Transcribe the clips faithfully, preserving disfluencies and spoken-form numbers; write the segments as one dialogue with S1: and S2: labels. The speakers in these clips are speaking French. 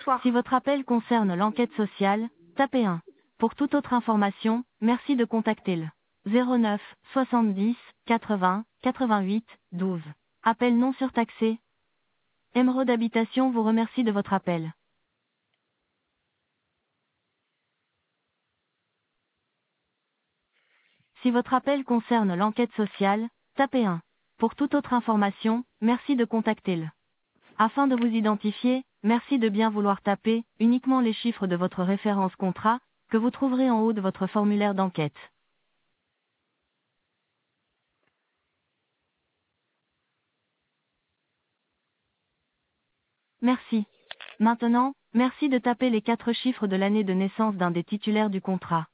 S1: Bonsoir.
S2: Si votre appel concerne l'enquête sociale, tapez un. Pour toute autre information, merci de contacter le zéro neuf soixante-dix quatre-vingts quatre-vingt-huit douze. Appel non surtaxé. Émeraude Habitation vous remercie de votre appel. Si votre appel concerne l'enquête sociale, tapez un. Pour toute autre information, merci de contacter le. Afin de vous identifier, merci de bien vouloir taper uniquement les chiffres de votre référence contrat, que vous trouverez en haut de votre formulaire d'enquête. Merci. Maintenant, merci de taper les quatre chiffres de l'année de naissance d'un des titulaires du contrat.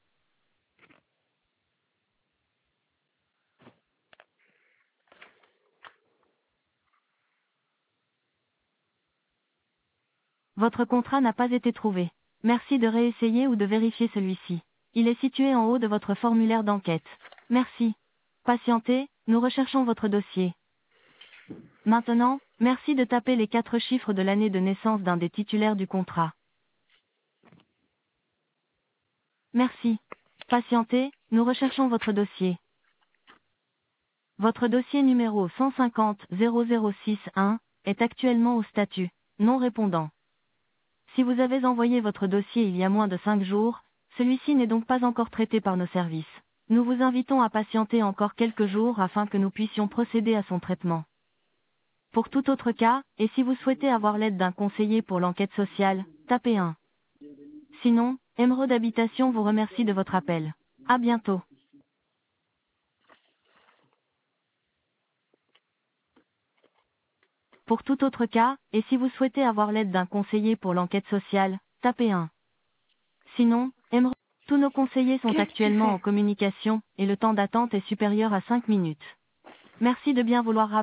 S2: Votre contrat n'a pas été trouvé. Merci de réessayer ou de vérifier celui-ci. Il est situé en haut de votre formulaire d'enquête. Merci. Patientez, nous recherchons votre dossier. Maintenant, merci de taper les quatre chiffres de l'année de naissance d'un des titulaires du contrat. Merci. Patientez, nous recherchons votre dossier. Votre dossier numéro cent cinquante zéro zéro six un est actuellement au statut non répondant. Si vous avez envoyé votre dossier il y a moins de cinq jours, celui-ci n'est donc pas encore traité par nos services. Nous vous invitons à patienter encore quelques jours afin que nous puissions procéder à son traitement. Pour tout autre cas, et si vous souhaitez avoir l'aide d'un conseiller pour l'enquête sociale, tapez un. Sinon, Émeraude Habitation vous remercie de votre appel. À bientôt. Pour tout autre cas, et si vous souhaitez avoir l'aide d'un conseiller pour l'enquête sociale, tapez un. Sinon, Émeraude, tous nos conseillers sont
S1: Qu'est-ce que tu
S2: actuellement
S1: fais?
S2: en communication, et le temps d'attente est supérieur à cinq minutes. Merci de bien vouloir rappeler.